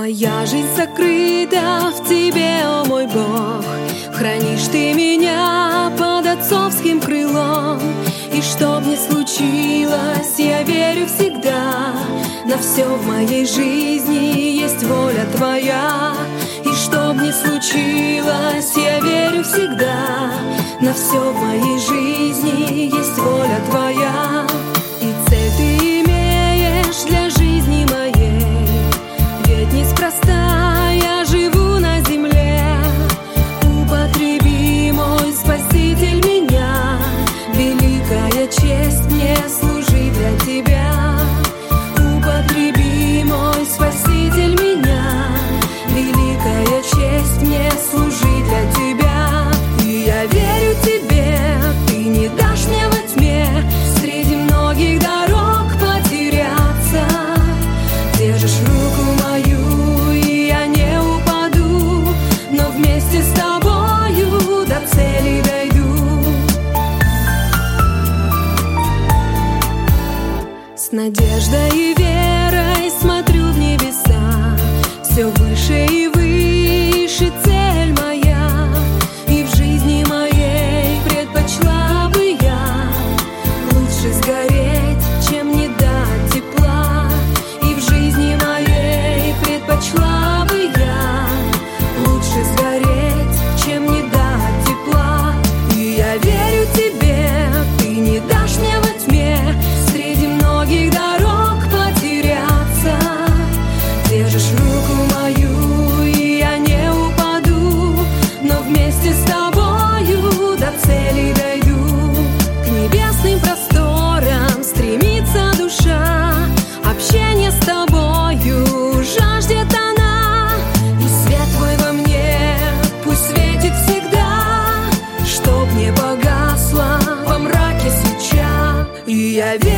Моя жизнь сокрыта в Тебе, о мой Бог. Хранишь Ты меня под отцовским крылом. И что б ни случилось, я верю всегда, на все в моей жизни есть воля Твоя. И что б ни случилось, я верю всегда, на все в моей жизни есть воля Твоя. И цель Ты имеешь для жизни моей, ведь неспроста я живу на земле. Употреби, мой Спаситель, меня, великая честь мне служить для Тебя. Употреби, мой Спаситель, меня, великая честь мне служить для Тебя. И я верю Тебе, Ты не дашь мне во тьме среди многих дорог потеряться. Держишь руку мою, и я не упаду, но вместе с Тобою до цели дойду. С надеждой и верой смотрю в небеса, все выше и выше цель моя. И в жизни моей предпочла бы я лучше сгореть, чем не дать тепла. И в жизни моей предпочла бы я лучше сгореть, чем не дать тепла. И я верю Тебе, Ты не дашь мне во тьме среди многих дорог потеряться. Держишь руку мою, и я не упаду, но вместе с Тобою до цели дойду. К небесным просторам стремится душа, общение с Тобою жаждет она. И свет Твой во мне пусть светит всегда, чтоб не погасла во мраке свеча. И я верю